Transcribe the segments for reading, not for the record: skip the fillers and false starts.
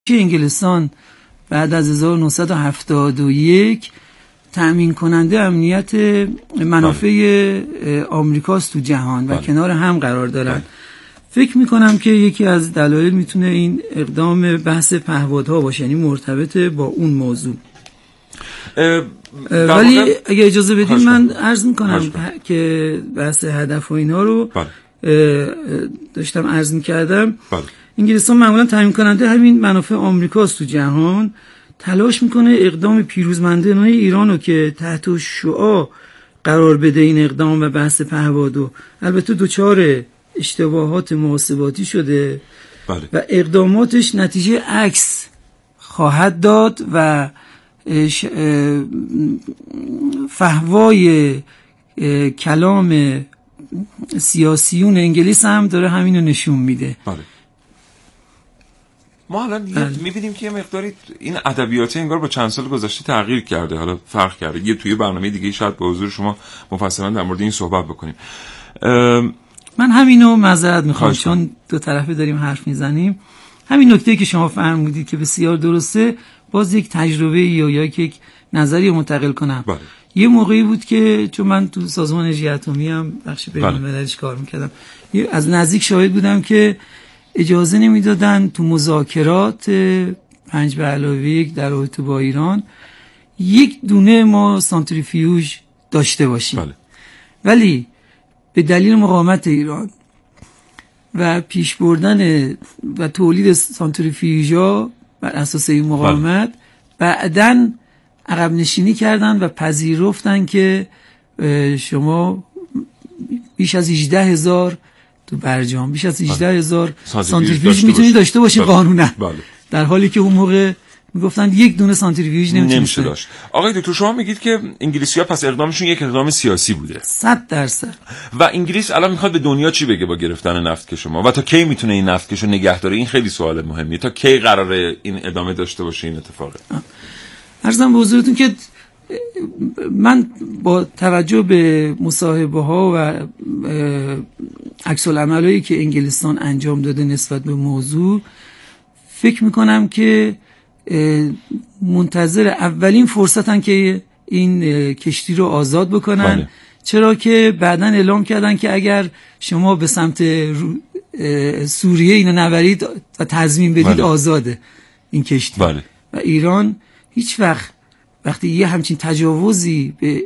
که انگلستان بعد از 1971 تأمین کننده امنیت منافع آمریکاست تو جهان و کنار هم قرار دارن. فکر میکنم که یکی از دلایل میتونه این اقدام بحث پهپادها باشه، یعنی مرتبط با اون موضوع. ولی اگه اجازه بدید من عرض میکنم که بحث هدف و اینا رو داشتم عرض میکردم. انگلستان معمولا تامین کننده همین منافع آمریکاست تو جهان، تلاش میکنه اقدام پیروزمندانه ایران رو که تحت شعاع قرار بده این اقدام و بحث پهپادو. البته دوچار اشتباهات محاسباتی شده و اقداماتش نتیجه عکس خواهد داد و فحوای کلام سیاسیون انگلیس هم داره همینو نشون میده. ما الان میبینیم که یه مقداری این ادبیات انگار با چند سال گذشته تغییر کرده، حالا فرق کرده. یه توی برنامه دیگه شاید با حضور شما مفصلا در مورد این صحبت بکنیم. من همینو معذرت میخوام چون دو طرفه داریم حرف میزنیم. همین نکته که شما فرمودید که بسیار درسته، باز یک تجربه یا یک نظری منتقل کنم. یه موقعی بود که چون من تو سازمان انرژی اتمی هم بخش بین‌المللیش کار میکردم، از نزدیک شاهد بودم که اجازه نمیدادن تو مذاکرات 5+1 در رابطه با ایران یک دونه ما سانتریفیوژ داشته باشیم. ولی به دلیل مقاومت ایران و پیش بردن و تولید سانتریفیوژها بر اساس این مقاومت بعدن عقب نشینی کردن و پذیرفتن که شما بیش از 18,000 تو برجام بیش از 18,000 سانتریفیوژ میتونید داشته باشین قانونا. در حالی که اون موقع میگفتن یک دونه سانتریفیوژ نمیشه داشت. آقای دکتر شما میگید که انگلیسی‌ها پس اقدامشون یک اقدام سیاسی بوده 100%. و انگلیس الان میخواد به دنیا چی بگه با گرفتن نفت شما و تا کی میتونه این نفتکشو نگه داره؟ این خیلی سوال مهمیه. تا کی قراره این ادامه داشته باشه این اتفاق؟ عرضم به حضورتون که من با توجه به مصاحبه ها و عکس العملایی که انگلستان انجام داده نسبت به موضوع، فکر میکنم که منتظر اولین فرصتن که این کشتی رو آزاد بکنن. چرا که بعداً اعلام کردن که اگر شما به سمت سوریه اینو نبرید و تضمین بدید آزاده این کشتی. و ایران هیچ وقتی یه همچین تجاوزی به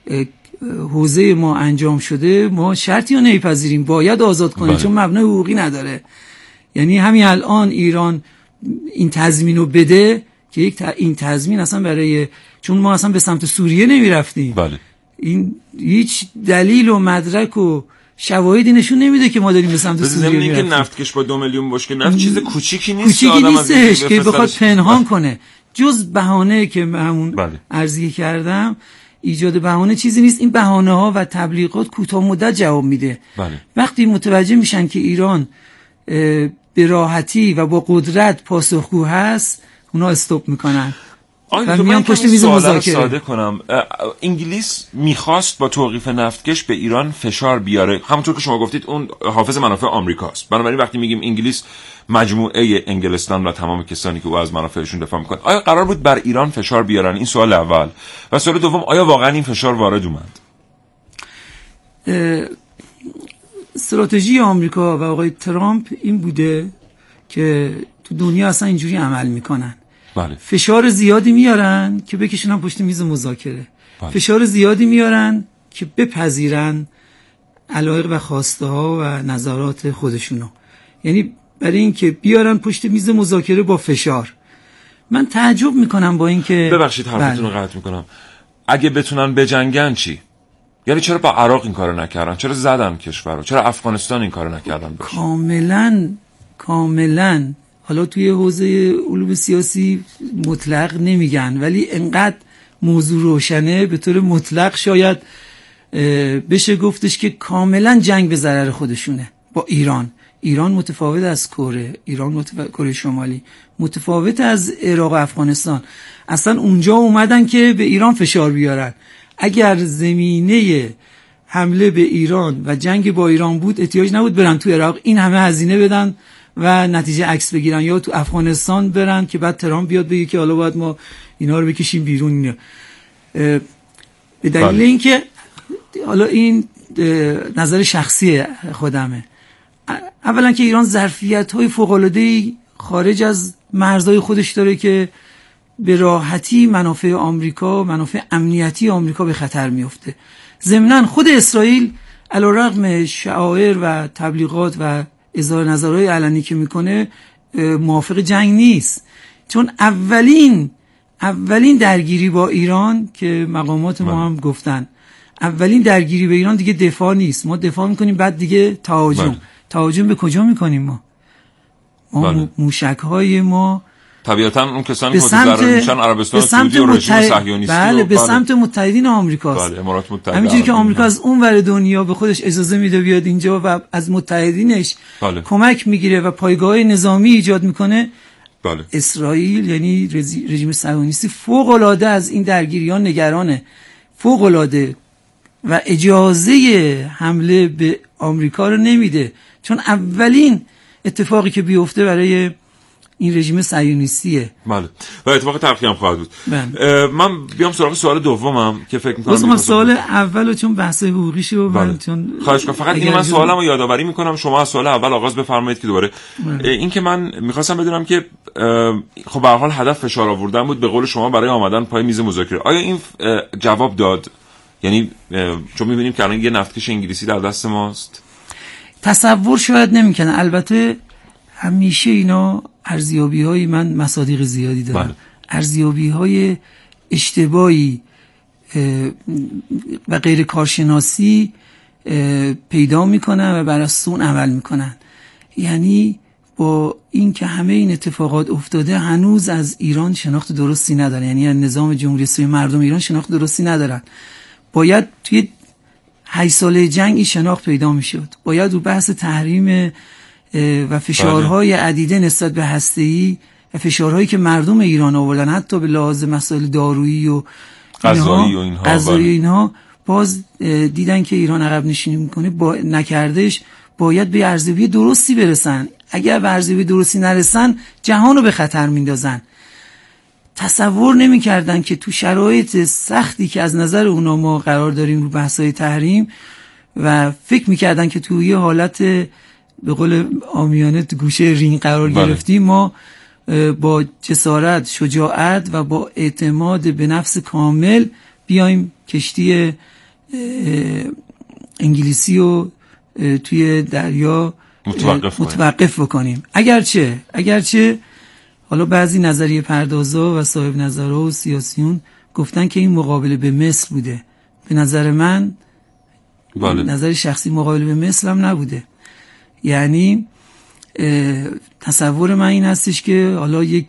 حوزه ما انجام شده، ما شرطی رو نمیپذیریم، باید آزاد کنیم چون مبنای حقوقی نداره. یعنی همین الان ایران این تضمین رو بده که این تضمین اصلا برای، چون ما اصلا به سمت سوریه نمیرفتیم، این هیچ دلیل و مدرک و شواهدی نشون نمیده که ما داریم به سمت سوریه میرفتیم. این که نفتکش با 2 میلیون بشکه نفت چیز کوچیکی نیستش که بخواد پنهان کنه، جز بهانه که همون عرضی کردم. ایجاد بهانه چیزی نیست. این بهانه ها و تبلیغات کوتاه مدت جواب میده. وقتی متوجه میشن که ایران به راحتی و با قدرت پاسخگو هست، اونا استاپ میکنن و میان پشت میز مذاکره. ساده کنم، انگلیس میخواست با توقیف نفتکش به ایران فشار بیاره، همونطور که شما گفتید اون حافظ منافع آمریکاست. بنابراین وقتی میگیم انگلیس مجموعه انگلستان و تمام کسانی که او از منافعشون دفاع میکنه، آیا قرار بود بر ایران فشار بیارن؟ این سوال اول. و سوال دوم، آیا واقعا این فشار وارد اومد؟ استراتژی آمریکا و آقای ترامپ این بوده که تو دنیا اصلا اینجوری عمل میکنن. فشار زیادی میارن که بکشونن پشت میز مذاکره. فشار زیادی میارن که بپذیرن علایق و خواسته ها و نظرات خودشونو، یعنی برای اینکه بیارن پشت میز مذاکره با فشار. من تعجب میکنم با اینکه، ببخشید حرفتون رو قطع میکنم، اگه بتونن بجنگن چی؟ یعنی چرا با عراق این کارو نکردن؟ چرا زدن کشورو؟ چرا افغانستان این کارو نکردن؟ کاملا حالا توی حوزه علوم سیاسی مطلق نمیگن، ولی انقدر موضوع روشنه به طور مطلق شاید بشه گفتش که کاملا جنگ به ضرر خودشونه با ایران. ایران متفاوت از کره شمالی متفاوت از عراق و افغانستان. اصلا اونجا اومدن که به ایران فشار بیارن. اگر زمینه حمله به ایران و جنگ با ایران بود، احتیاج نبود برن تو عراق این همه هزینه بدن و نتیجه عکس بگیرن، یا تو افغانستان برن که بعد ترامپ بیاد بگه که حالا باید ما اینا رو بکشیم بیرون. به دلیل اینکه حالا این نظر شخصی خودمه، اولا که ایران ظرفیت‌های فوق‌العاده‌ای خارج از مرزهای خودش داره که به راحتی منافع آمریکا، منافع امنیتی آمریکا به خطر میفته. ضمناً خود اسرائیل علیرغم شعائر و تبلیغات و اظهار نظرهای علنی که میکنه موافق جنگ نیست، چون اولین درگیری با ایران که مقامات ما هم گفتن، اولین درگیری به ایران دیگه دفاع نیست، ما دفاع میکنیم بعد دیگه تهاجم به کجا میکنیم؟ ما موشک‌های ما طبیعتاً اون کسانی که متضرر میشن عربستان سعودی و رژیم صهیونیستی، بله، به سمت متحدین آمریکاست. بله، امارات متحده. همینجوری که آمریکا از اون ور دنیا به خودش اجازه میده بیاد اینجا و از متحدینش کمک میگیره و پایگاه نظامی ایجاد میکنه، اسرائیل یعنی رژیم صهیونیستی فوق العاده از این درگیریان نگرانه، فوق العاده، و اجازه حمله به آمریکا رو نمیده، چون اولین اتفاقی که بیفته برای این رژیم صهیونیستیه. بله، و اتفاق تلخی هم خواهد بود. من بیام سراغ سوال دومم که فکر می‌کنم سوال اولو چون بحث حقوقیشه و من چون خواهش کنم فقط من سوالمو یادآوری می‌کنم، شما از سوال اول آغاز بفرمایید که دوباره این که من می‌خواستم بدونم که خب به هر حال هدف فشار آوردن بود به قول شما برای آمدن پای میز مذاکره، آیا این جواب داد؟ یعنی چون می‌بینیم که الان یه نفتکش انگلیسی در دست ماست، تصور شاید نمی‌کنه. البته همیشه اینا ارزیابی‌های، من مصادیق زیادی دارم، ارزیابی‌های اشتباهی و غیر کارشناسی پیدا میکنن و بر اساس اون عمل میکنن. یعنی با این که همه این اتفاقات افتاده هنوز از ایران شناخت درستی ندارن، یعنی از نظام جمهوری اسلامی مردم ایران شناخت درستی ندارن. باید توی 8 ساله جنگ این شناخت پیدا میشد، باید رو بحث تحریم و فشارهای عدیده نسبت به هسته‌ای و فشارهایی که مردم ایران آوردن حتی به لحاظ مسائل دارویی و غذایی اینها باز دیدن که ایران عقب نشینی میکنه، نکردش، باید به ارزیابی درستی برسن. اگر به ارزیابی درستی نرسن جهان رو به خطر میندازن. تصور نمیکردن که تو شرایط سختی که از نظر اونا ما قرار داریم رو بحث‌های تحریم و فکر میکردن که تو یه حالت به قول عامیانه تو گوشه رینگ قرار گرفتیم، ما با جسارت، شجاعت و با اعتماد به نفس کامل بیایم کشتی انگلیسی رو توی دریا متوقف بکنیم. اگرچه حالا بعضی نظریه پردازا و صاحب نظرها و سیاسیون گفتن که این مقابله به مثل بوده. به نظر من نظر شخصی مقابله به مثل هم نبوده. یعنی تصور من این هستش که حالا یک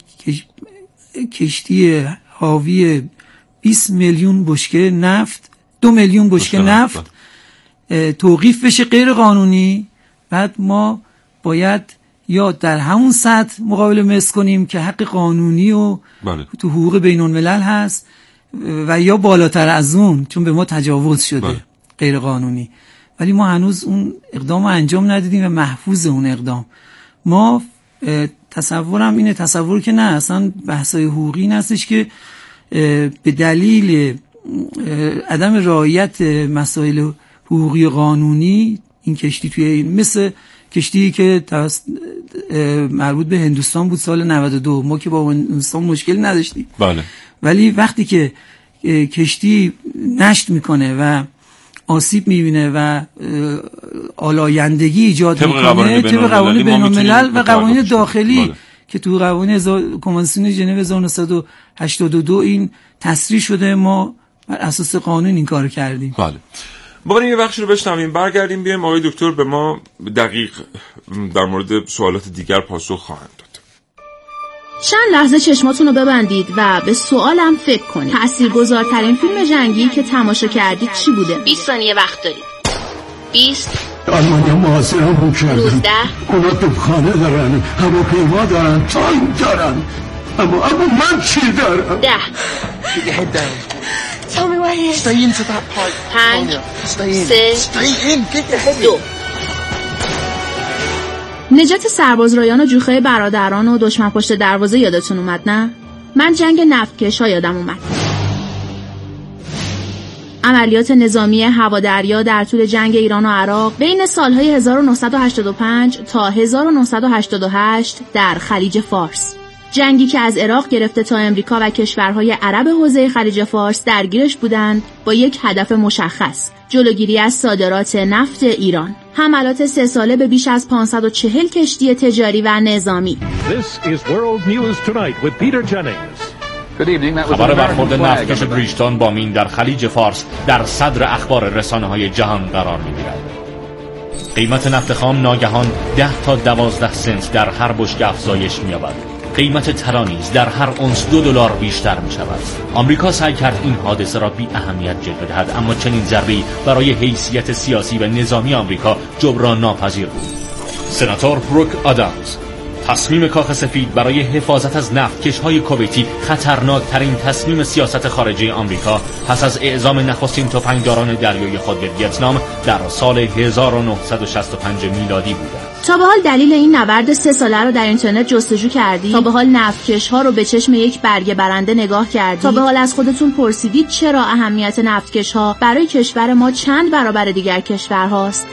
کشتی حاوی 20 میلیون بشکه نفت، 2 میلیون بشکه نفت توقیف بشه غیر قانونی، بعد ما باید یا در همون سطح مقابله مثل کنیم که حق قانونی و تو حقوق بین الملل هست، و یا بالاتر از اون چون به ما تجاوز شده غیر قانونی، ولی ما هنوز اون اقدام رو انجام ندادیم و محفوظ اون اقدام. ما تصورم اینه، تصور که نه اصلا بحثای حقوقی نستش که به دلیل عدم رعایت مسائل حقوقی قانونی این کشتی توی این مثل کشتی که مربوط به هندوستان بود سال 92، ما که با هندوستان مشکل نداشتیم، ولی وقتی که کشتی نشت میکنه و آسیب میبینه و آلایندگی ایجاد میکنه طبق قوانین بین‌الملل و قوانین داخلی که تو قوانین کنوانسیون ژنو 1982 این تصریح شده، ما بر اساس قانون این کارو کردیم. بله. ما بریم یه بخشی رو بشنویم، برگردیم بیایم آقای دکتر به ما دقیق در مورد سوالات دیگر پاسخ خواهند داد. چند لحظه چشماتون رو ببندید و به سوالم فکر کنید. تأثیرگذارترین فیلم جنگی که تماشا کردید چی بوده؟ 20 ثانیه وقت دارید. 20 آلمانیا محاصره‌مون کردن. 19 اونا توپخانه دارن، هواپیما دارن، تانک دارن، اما من چی دارم؟ 10 Keep your head down. Tell me where he is. Stay into that pipe. 5 Stay in. 3 Stay in. Get your head 2 in. نجات سربازرایان و جوخه برادران و دشمن پشت دروازه یادتون اومد نه؟ من جنگ نفتکش‌ها یادم اومد. عملیات نظامی هوادریا در طول جنگ ایران و عراق بین سالهای 1985 تا 1988 در خلیج فارس. جنگی که از عراق گرفته تا امریکا و کشورهای عرب حوزه خلیج فارس درگیرش بودند با یک هدف مشخص: جلوگیری از صادرات نفت ایران. حملات 3 ساله به بیش از 540 کشتی تجاری و نظامی. خبر برخورد نفتکش بریجتون با مین در خلیج فارس در صدر اخبار رسانه‌های جهان قرار می‌گیرد. قیمت نفت خام ناگهان 10 تا 12 سنت در هر بشکه افزایش می‌یابد. قیمت طلا نیز در هر اونس $2 بیشتر می‌شود. آمریکا سعی کرد این حادثه را بی اهمیت جلوه دهد، اما چنین ضربه‌ای برای حیثیت سیاسی و نظامی آمریکا جبران ناپذیر بود. سناتور بروک آدامز: تصمیم کاخ سفید برای حفاظت از نفتکش‌های کویتی خطرناکترین تصمیم سیاست خارجی آمریکا پس از اعزام نخستین تفنگداران دریای خود به ویتنام در سال 1965 میلادی بود. تا به حال دلیل این نبرد 3 ساله رو در اینترنت جستجو کردید؟ تا به حال نفتکش‌ها رو به چشم یک برگ برنده نگاه کردید؟ تا به حال از خودتون پرسیدید چرا اهمیت نفتکش‌ها برای کشور ما چند برابر دیگر کشورهاست؟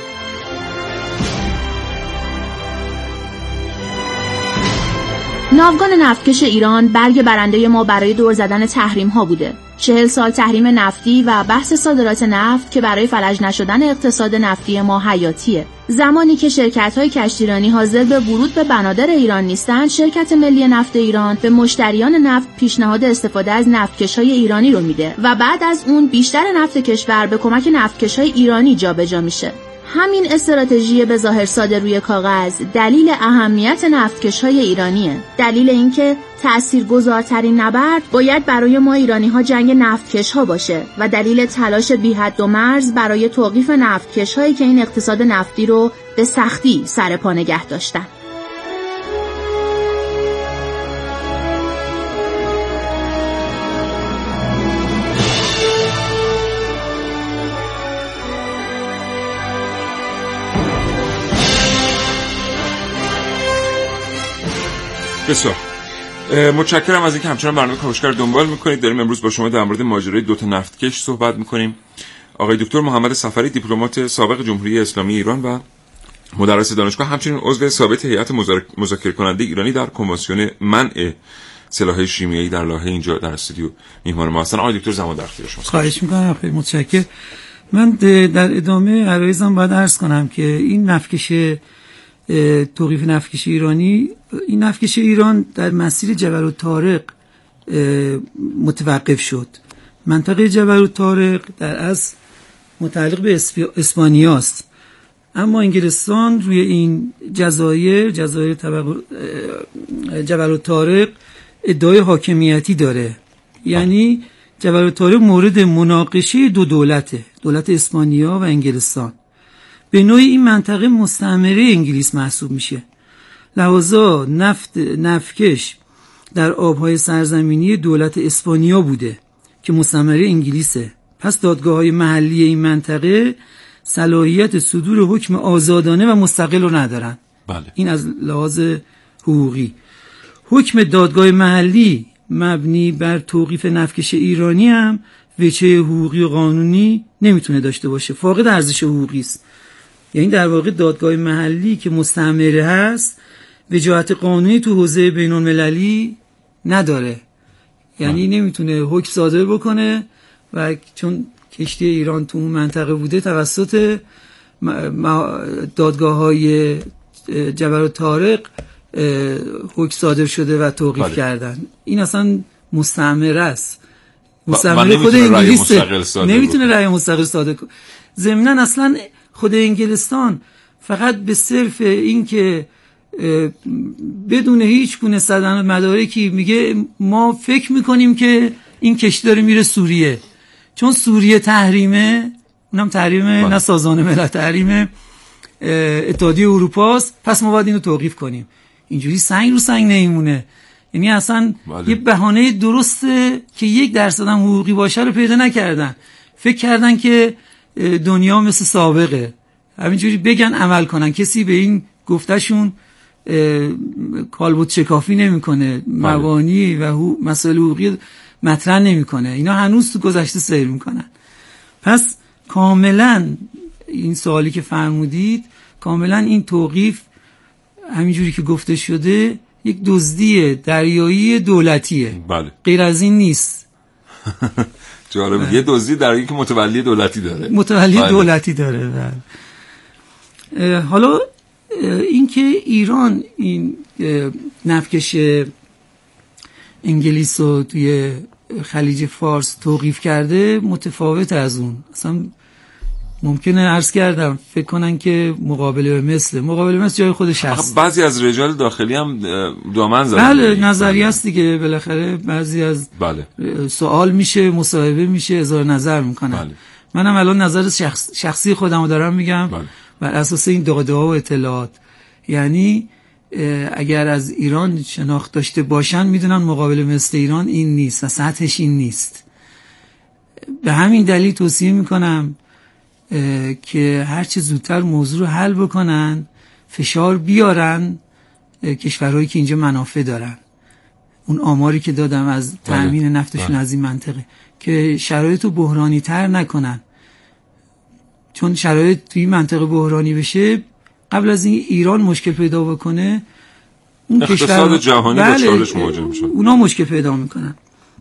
ناوگان نفتکش ایران برگ برنده ما برای دور زدن تحریم ها بوده. 40 سال تحریم نفتی و بحث صادرات نفت که برای فلج نشدن اقتصاد نفتی ما حیاتیه. زمانی که شرکت‌های کشتیرانی حاضر به ورود به بنادر ایران نیستند، شرکت ملی نفت ایران به مشتریان نفت پیشنهاد استفاده از نفتکش‌های ایرانی رو میده و بعد از اون بیشتر نفت کشور به کمک نفتکش‌های ایرانی جابجا میشه. همین استراتژی به ظاهر ساده روی کاغذ دلیل اهمیت نفتکش‌های ایرانیه. دلیل اینکه تأثیرگذارترین نبرد باید برای ما ایرانی‌ها جنگ نفتکش‌ها باشه و دلیل تلاش بی حد و مرز برای توقیف نفتکش‌هایی که این اقتصاد نفتی رو به سختی سر پا نگه داشتن. بسیار متشکرم از اینکه همچنان برنامه کاوشگر رو دنبال میکنید. داریم امروز با شما در مورد ماجرای 2 تا نفتکش صحبت میکنیم. آقای دکتر محمد صفری، دیپلمات سابق جمهوری اسلامی ایران و مدرس دانشگاه، همچنین عضو ثابت هیئت مذاکره کننده ایرانی در کنوانسیون منع سلاح‌های شیمیایی در لاهه اینجا در استودیو میهمان ما هستن. آقای دکتر زمان در اختیار شما. خواهش میکنم. خیلی متشکرم. من در ادامه عرایزم باید عرض کنم که این نفتکش توقیف نفتکش ایرانی، این نفتکش ایران در مسیر جبل الطارق متوقف شد. منطقه جبل الطارق در اصل متعلق به اسپانیا است، اما انگلستان روی این جزایر جبل الطارق ادعای حاکمیتی داره. یعنی جبل الطارق مورد مناقشه 2 دولته، دولت اسپانیا و انگلستان. به نوعی این منطقه مستعمره انگلیس محسوب میشه. لحاظا نفتکش در آبهای سرزمینی دولت اسپانیا بوده که مستعمره انگلیسه. پس دادگاه‌های محلی این منطقه صلاحیت صدور حکم آزادانه و مستقل رو ندارن. بله. این از لحاظ حقوقی. حکم دادگاه محلی مبنی بر توقیف نفتکش ایرانی هم وجه حقوقی و قانونی نمیتونه داشته باشه، فاقد ارزش حقوقی است. یعنی در واقع دادگاه محلی که مستعمره هست وجاهت قانونی تو حوزه بین‌المللی نداره، یعنی نمیتونه حکم صادر بکنه و چون کشتی ایران تو اون منطقه بوده توسط دادگاه‌های جبل الطارق حکم صادر شده و توقیف کردن. این اصلا مستعمره است، مستعمره خود انگلیس نمیتونه رأی مستقل صادر کنه. ضمناً اصلا خود انگلستان فقط به صرف این که بدون هیچ گونه سند مدارکی میگه ما فکر میکنیم که این کشتی داره میره سوریه، چون سوریه تحریمه، اونم تحریم نه سازمان ملل، تحریم اتحادیه اروپا است، پس ما باید اینو توقیف کنیم. اینجوری سنگ رو سنگ نمیمونه. یعنی اصلا یه بهانه درسته که 1% هم حقوقی باشه رو پیدا نکردن. فکر کردن که دنیا مثل سابقه، همینجوری بگن عمل کنن. کسی به این گفتشون کالبد شکافی نمیکنه، مبانی و مسائل حقوقی مطرح نمیکنه. اینا هنوز تو گذشته سیر میکنن. پس کاملا این سوالی که فرمودید، کاملا این توقیف همینجوری که گفته شده یک دزدی دریایی دولتیه. بله. غیر از این نیست. جالبه. یه دزدی دریایی که متولی دولتی داره. متولی دولتی داره. بله. حالا اینکه ایران این نفتکش انگلیس رو توی خلیج فارس توقیف کرده متفاوت از اون. اصلا ممکنه عرض کردم فکر کنن که مقابله به مثل جای خودش هست. بعضی از رجال داخلی هم دامن زدن. بله، نظریه است دیگه. بالاخره بعضی از سوال میشه، مصاحبه میشه، اظهار نظر میکنن. بله. منم الان نظر شخصی خودمو دارم میگم. بله. بر اساس این دغدغه‌ها و اطلاعات. یعنی اگر از ایران شناخت داشته باشن میدونن مقابله مثل ایران این نیست و سطحش این نیست. به همین دلیل توصیه میکنم که هرچه زودتر موضوع رو حل بکنن، فشار بیارن کشورهایی که اینجا منافع دارن. اون آماری که دادم از تأمین نفتشون از این منطقه، که شرایط رو بحرانی تر نکنن، چون شرایط توی منطقه بحرانی بشه قبل از این ایران مشکل پیدا بکنه، اون اقتصاد جهانی با چالش مواجه میشه، اونا مشکل پیدا میکنن.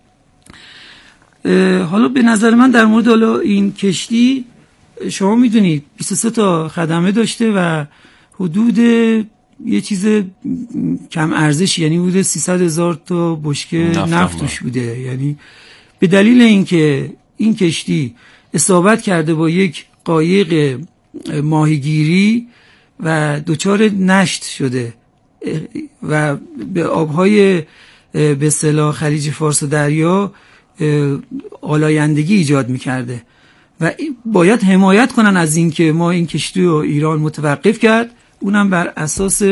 حالا به نظر من در مورد حالا این کشتی، شما میدونید 23 تا خدمه داشته و حدود یه چیز کم ارزش، یعنی حدود 300,000 تا بشکه نفت توش بوده. یعنی به دلیل اینکه این کشتی اصابت کرده با یک قایق ماهیگیری و دچار نشت شده و به آبهای به اصطلاح خلیج فارس و دریا آلایندگی ایجاد میکرده و باید حمایت کنن از این که ما این کشتی رو ایران متوقف کرد، اونم بر اساس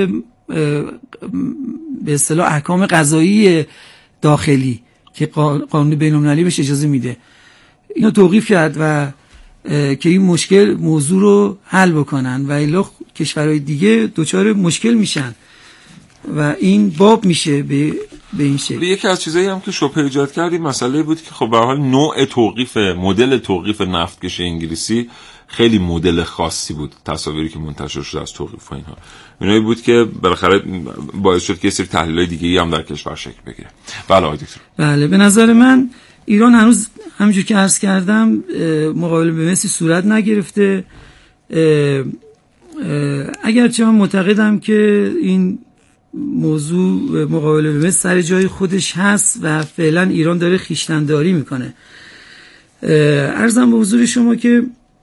به اصطلاح احکام قضایی داخلی که قانون بین‌المللی بهش اجازه میده. اینو توقیف کرد و که این موضوع رو حل بکنن و الا کشورهای دیگه دچار مشکل میشن و این باب میشه به این شکل. یکی از چیزایی هم که شبهه ایجاد کردیم مسئله بود که خب به حال نوع توقیف، مدل توقیف نفتکش انگلیسی خیلی مدل خاصی بود. تصاویری که منتشر شده از توقیف و اینها اینایی بود که بالاخره باعث شد که یه سری تحلیل‌های دیگه‌ای هم در کشور شکل بگیره. بله آقای دکتر. بله، به نظر من ایران هنوز همونجور که عرض کردم مقابله به مثل صورت نگرفته. اگرچه من معتقدم که این موضوع مقابله به مثل سر جای خودش هست و فعلا ایران داره خویشتن‌داری میکنه. عرضم به حضور شما که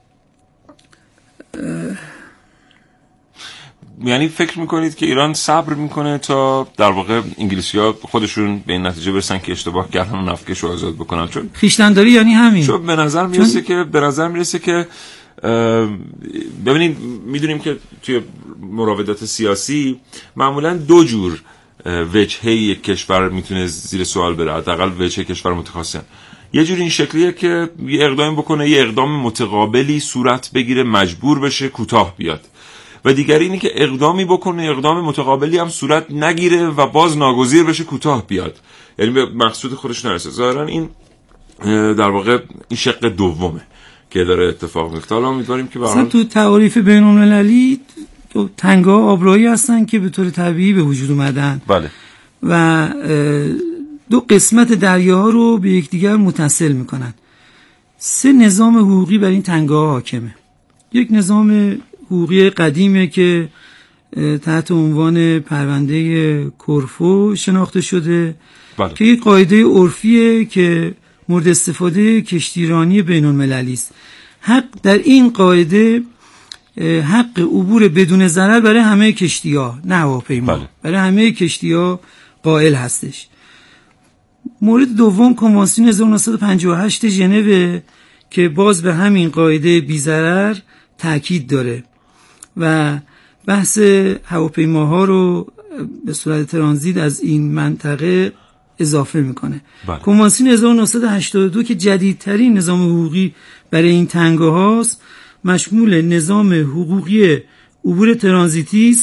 یعنی فکر میکنید که ایران صبر میکنه تا در واقع انگلیسی‌ها خودشون به این نتیجه برسن که اشتباه کردن و نفتکش رو آزاد بکنن؟ چون خویشتن‌داری یعنی همین. چون به نظر میرسه که ببینید، میدونیم که توی مراودات سیاسی معمولا دو جور وجهه یک کشور میتونه زیر سوال بره، حداقل وجهه کشور متخاصم. یه جور این شکلیه که یه اقدام بکنه، یه اقدام متقابلی صورت بگیره، مجبور بشه کوتاه بیاد، و دیگری اینه که اقدامی بکنه، اقدام متقابلی هم صورت نگیره و باز ناگزیر بشه کوتاه بیاد، یعنی به مقصود خودش نرسه. ظاهرا این در واقع این شق دومه که داره اتفاق میفته. حالا امیدواریم که مثلا تو تعاریف بین‌المللی تو تنگه‌ها آبراهی هستن که به طور طبیعی به وجود اومدن. بله. و دو قسمت دریاها رو به یکدیگر متصل میکنن. 3 نظام حقوقی بر این تنگه‌ها حاکمه. یک نظام حقوقی قدیمه که تحت عنوان پرونده کورفو شناخته شده. بله. که یک قاعده عرفیه که مورد استفاده کشتیرانی بین‌المللی است. حق در این قاعده حق عبور بدون ضرر برای همه کشتی‌ها، نه هواپیما. بله. برای همه کشتی‌ها قائل هستش. مورد دوم کنوانسیون 1958 ژنو که باز به همین قاعده بی‌ضرر تاکید داره و بحث هواپیماها رو به صورت ترانزیت از این منطقه اضافه میکنه. بله. کنوانسیون 1982 که جدیدترین نظام حقوقی برای این تنگه هاست، مشمول نظام حقوقی عبور ترانزیتی است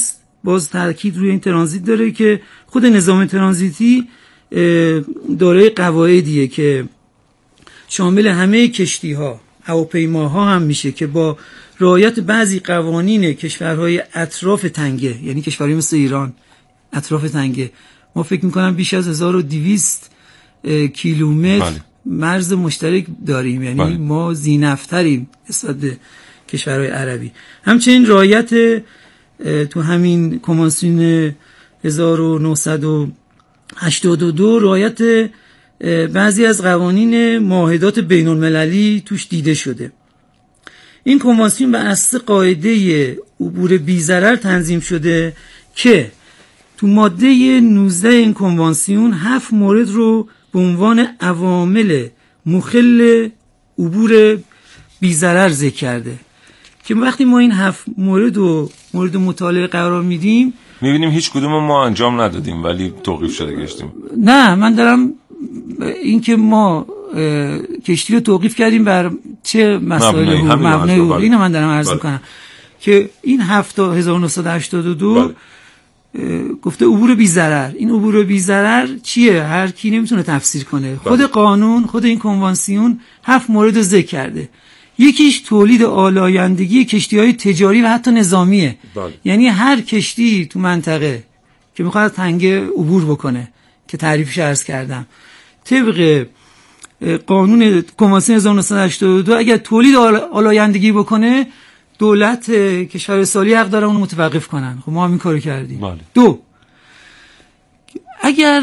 باز تاکید روی این ترانزیت داره که خود نظام ترانزیتی دارای قواعدیه که شامل همه کشتی‌ها، هواپیماها هم میشه که با رعایت بعضی قوانین کشورهای اطراف تنگه، یعنی کشورهای مثل ایران اطراف تنگه، ما فکر میکنم بیش از 1200 کیلومتر مرز مشترک داریم، یعنی ما ذی‌نفع‌تریم نسبت به کشورهای عربی. همچنین رعایت تو همین کنوانسیون 1982 رعایت بعضی از قوانین معاهدات بین المللی توش دیده شده. این کنوانسیون بر اساس قاعده عبور بی‌ضرر تنظیم شده که تو ماده 19 این کنوانسیون 7 مورد رو به عنوان عوامل مخل عبور بی‌ضرر ذکر کرده که وقتی ما این 7 مورد رو مورد مطالعه قرار میدیم میبینیم هیچ کدوم ما انجام ندادیم ولی توقیف شده گشتیم. نه، من دارم این که ما کشتی رو توقیف کردیم بر چه مسائل مبنای حقوقی، اینو من دارم عرض میکنم که این 1982 گفته عبور بی ضرر. این عبور بی ضرر چیه؟ هر کی نمیتونه تفسیر کنه. خود قانون، خود این کنوانسیون 7 مورد ذکر کرده. یکیش تولید آلایندگی کشتی‌های تجاری و حتی نظامیه. یعنی هر کشتی تو منطقه که میخواد تنگه عبور بکنه که تعریفش عرض کردم، طبق قانون کنوانسیون 1982 اگر تولید آلایندگی بکنه دولت کشور سالی حق داره اون متوقف کنن. خب ما هم این کارو کردیم. 2 اگر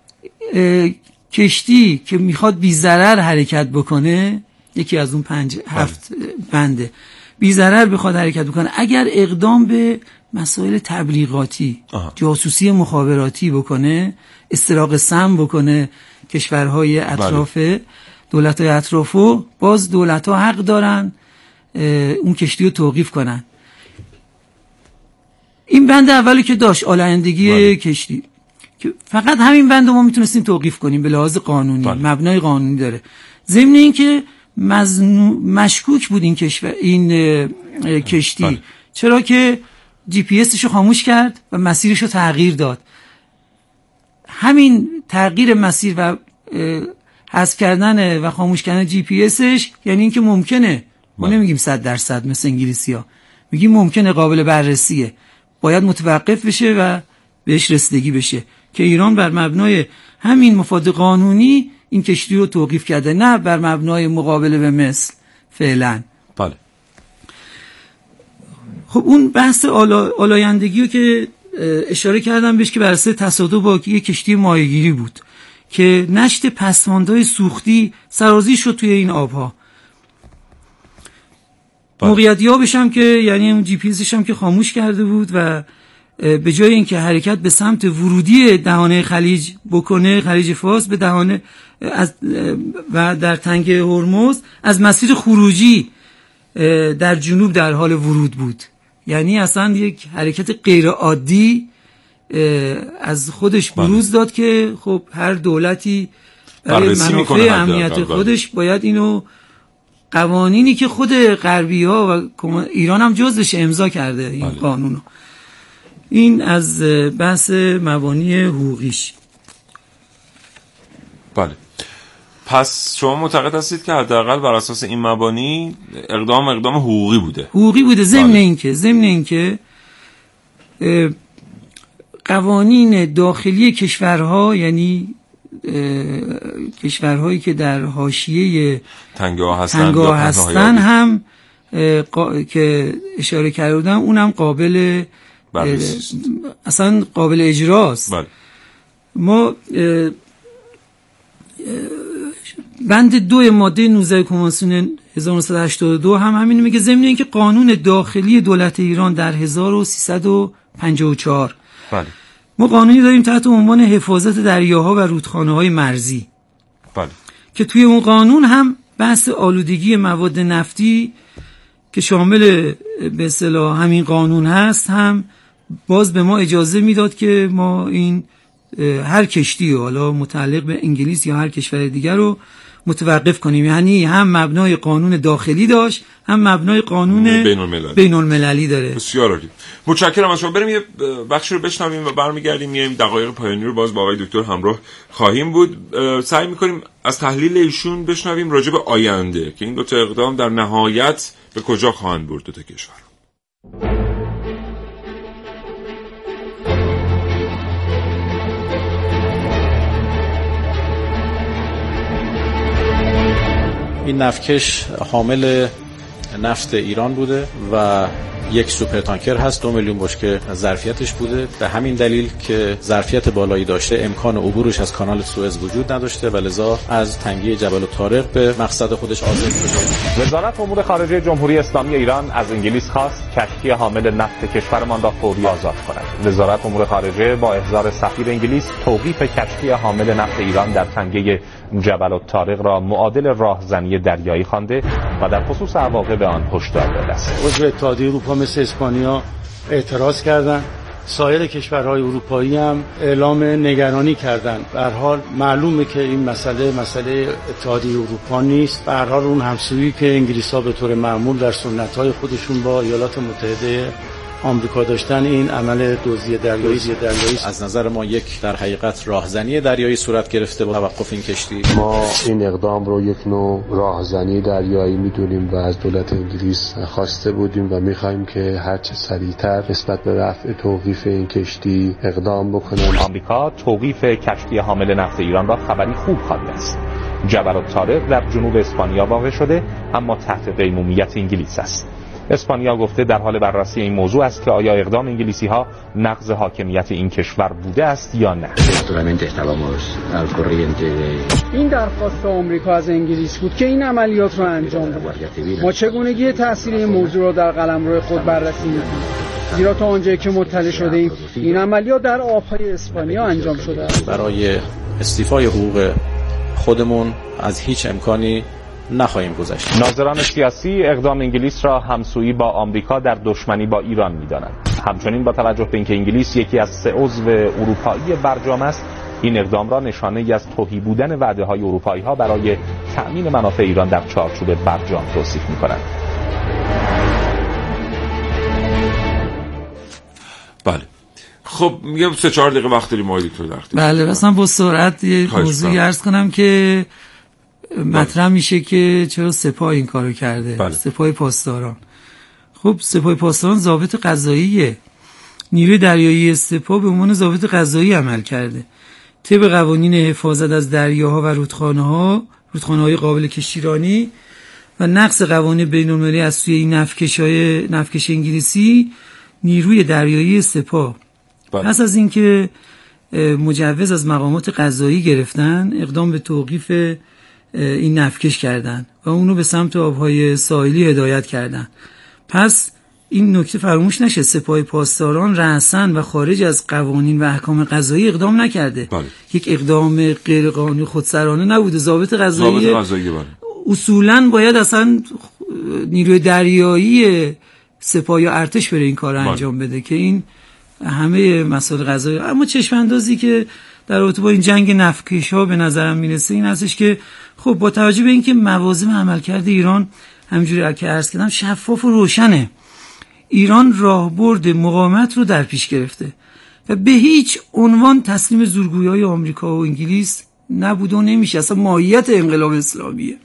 کشتی که میخواد بی ضرر حرکت بکنه، یکی از اون 5-7 بنده، بی ضرر بخواد حرکت بکنه، اگر اقدام به مسائل تبلیغاتی، جاسوسی مخابراتی بکنه، استراق سم بکنه کشورهای اطراف، دولت‌های اطرافو، باز دولت‌ها حق دارن اون کشتی رو توقیف کنن. این بند اولی که داشت آلایندگی کشتی، که فقط همین بند ما میتونستیم توقیف کنیم به لحاظ قانونی، مبنای قانونی داره. ضمن این که مشکوک بود این کشتی چرا که جی پی اسش رو خاموش کرد و مسیرش رو تغییر داد. همین تغییر مسیر و حذف کردن و خاموش کردن جی پی اسش یعنی این که ممکنه، ما نمیگیم 100% مثل انگلیسی‌ها، میگیم ممکنه، قابل بررسیه، باید متوقف بشه و بهش رسیدگی بشه، که ایران بر مبنای همین مفاد قانونی این کشتی رو توقیف کرده، نه بر مبنای مقابله به مثل فعلا. بله. خب اون بحث آلایندگی رو که اشاره کردم بهش که بر اساس تصادف با یک کشتی ماهیگیری بود که نشت پسماندهای سوختی سرازیر شد توی این آبها. موقعیت یابش هم که یعنی اون جی پی اسش هم که خاموش کرده بود و به جای اینکه حرکت به سمت ورودی دهانه خلیج بکنه، خلیج فارس، به دهانه و در تنگ هرمز از مسیر خروجی در جنوب در حال ورود بود. یعنی اصلا یک حرکت غیر عادی از خودش بروز داد که خب هر دولتی برای منافع امنیت خودش باید اینو قوانینی که خود غربی ها و ایران هم جزش امضا کرده این قانونو. این از بحث مبانی حقوقیش. بله. پس شما معتقد هستید که حداقل بر اساس این مبانی اقدام حقوقی بوده. حقوقی بوده. ضمن اینکه قوانین داخلی کشورها، یعنی کشورهایی که در حاشیه تنگه‌ها هستن هم که اشاره کردم اونم قابل اصلا قابل اجراست. ما بند 2 ماده 19 کنوانسیون 1982 هم همین میگه، ضمن اینکه قانون داخلی دولت ایران در 1354 ما قانونی داریم تحت عنوان حفاظت دریاها و رودخانه‌های مرزی که توی اون قانون هم بحث آلودگی مواد نفتی که شامل به اصطلاح همین قانون هست هم باز به ما اجازه میداد که ما این هر کشتی حالا متعلق به انگلیس یا هر کشور دیگر رو متوقف کنیم. یعنی هم مبنای قانون داخلی داشت، هم مبنای قانون بین المللی داره. بسیار عالی. متشکرم از شما. بریم یه بخشی رو بشنویم و برمیگردیم میایم دقایق پایانی رو باز با آقای دکتر همراه خواهیم بود. سعی می‌کنیم از تحلیل ایشون بشنویم راجع به آینده که این دو تا اقدام در نهایت به کجا خواهند برد دو تا کشور. این نفتکش حامل نفت ایران بوده و یک سوپرتانکر هست 2 میلیون بشکه ظرفیتش بوده. به همین دلیل که ظرفیت بالایی داشته امکان عبورش از کانال سوئز وجود نداشته و لذا از تنگه جبل الطارق به مقصد خودش عازم شده. وزارت امور خارجه جمهوری اسلامی ایران از انگلیس خواست کشتی حامل نفت کشورمان را فوری آزاد کند. وزارت امور خارجه با احضار سفیر انگلیس توقیف کشتی حامل نفت ایران در تنگه جبل الطارق را معادل راهزنی دریایی خوانده و در خصوص عواقب آن هشدار داده است. عضو اتحادیه اروپا مثل اسپانیا اعتراض کردند. سایر کشورهای اروپایی هم اعلام نگرانی کردند. به هر حال معلومه که این مسئله اتحادیه اروپا نیست. به هر حال اون همسویی که انگلیس‌ها به طور معمول در سنت‌های خودشون با ایالات متحده آمریکا داشتن، این عمل دزدی دریایی از نظر ما یک در حقیقت راهزنی دریایی صورت گرفته با توقف این کشتی. ما این اقدام رو یک نوع راهزنی دریایی میدونیم و از دولت انگلیس خواسته بودیم و میخوایم که هرچه سریعتر نسبت به رفع توقیف این کشتی اقدام بکنیم. آمریکا توقیف کشتی حامل نفت ایران را خبری خوب خوانده است. جبل الطارق در جنوب اسپانیا واقع شده اما تحت قیمومیت انگلیس است. اسپانیا گفته در حال بررسی این موضوع است که آیا اقدام انگلیسی‌ها نقض حاکمیت این کشور بوده است یا نه. این درخواست آمریکا از انگلیس بود که این عملیات را انجام دهد. ما چگونگی تاثیر این موضوع را در قلمرو خود بررسی می‌کنیم، زیرا تا آنجایی که مطلع شده ایم این عملیات در آب‌های اسپانیا انجام شده است. برای استیفای حقوق خودمون از هیچ امکانی نخواهیم گذشت. ناظران سیاسی اقدام انگلیس را همسویی با آمریکا در دشمنی با ایران می‌دانند. همچنین با توجه به اینکه انگلیس یکی از 3 عضو اروپایی برجام است، این اقدام را نشانه‌ای از تهی بودن وعده‌های اروپایی‌ها برای تأمین منافع ایران در چارچوب برجام توصیف می‌کنند. بله. خب میگم 3-4 دقیقه وقت داریم آقای دکتر درختی. بله مثلا با سرعت یه موضوعی عرض کنم که مطرح میشه که چرا سپاه این کارو کرده. بله. سپاه پاسداران. خب سپاه پاسداران ضابط قضاییه. نیروی دریایی سپاه به عنوان ضابط قضایی عمل کرده. طبق قوانین حفاظت از دریاها و رودخانه‌های قابل کشتیرانی و نقض قوانین بین‌المللی از سوی این نفتکش انگلیسی، نیروی دریایی سپاه پس از اینکه مجوز از مقامات قضایی گرفتن، اقدام به توقیف این نفتکش کردن و اونو به سمت آبهای ساحلی هدایت کردن. پس این نکته فراموش نشه، سپاه پاسداران رأساً و خارج از قوانین و احکام قضایی اقدام نکرده. بله. یک اقدام غیر قانونی خودسرانه نبوده. ضابط قضایی بله. اصولاً باید اصلا نیروی دریایی سپاه یا ارتش بره این کار انجام بده که این همه مسائل قضایی. اما چشم اندازی که در رابطه با این جنگ نفتکش‌ها به نظرم میرسه این هستش که خب با توجه به اینکه موازم عملکرد ایران همونجوری که عرض کردم شفاف و روشنه، ایران راهبرد مقاومت رو در پیش گرفته و به هیچ عنوان تسلیم زورگویی‌های آمریکا و انگلیس نبوده و نمیشه. اصلا ماهیت انقلاب اسلامیه.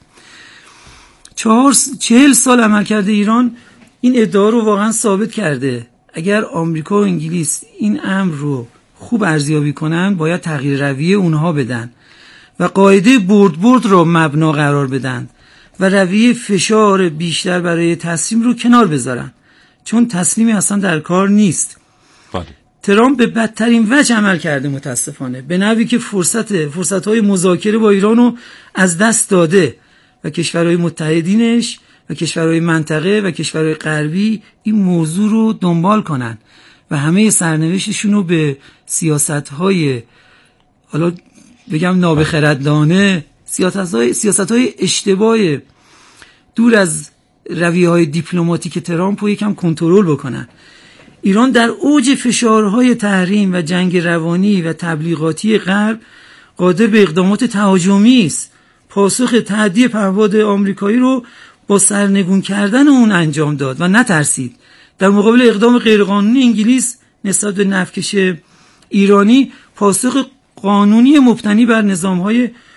40 سال عملکرد ایران این ادعا رو واقعا ثابت کرده. اگر آمریکا و انگلیس این امر رو خوب ارزیابی کنن، باید تغییر رویه اونها بدن و قاعده برد را مبنا قرار بدن و رویه فشار بیشتر برای تسلیم رو کنار بذارن، چون تسلیمی اصلا در کار نیست. ترامپ به بدترین وجه عمل کرده متاسفانه، به نحوی که فرصت‌های مذاکره با ایران رو از دست داده و کشورهای متحدینش و کشورهای منطقه و کشورهای غربی این موضوع رو دنبال کنن و همه سرنوشتشون رو به سیاست‌های حالا بگم نابخردانه، سیاست‌های اشتباه دور از رویه‌های دیپلماتیک ترامپ رو یکم کنترل بکنن. ایران در اوج فشارهای تحریم و جنگ روانی و تبلیغاتی غرب قادر به اقدامات تهاجمی است. پاسخ تعدی پهپاد آمریکایی رو با سرنگون کردن اون انجام داد و نترسید. در مقابل اقدام غیرقانونی انگلیس نسبت به نفتکش ایرانی پاسخ قانونی مبتنی بر نظامهای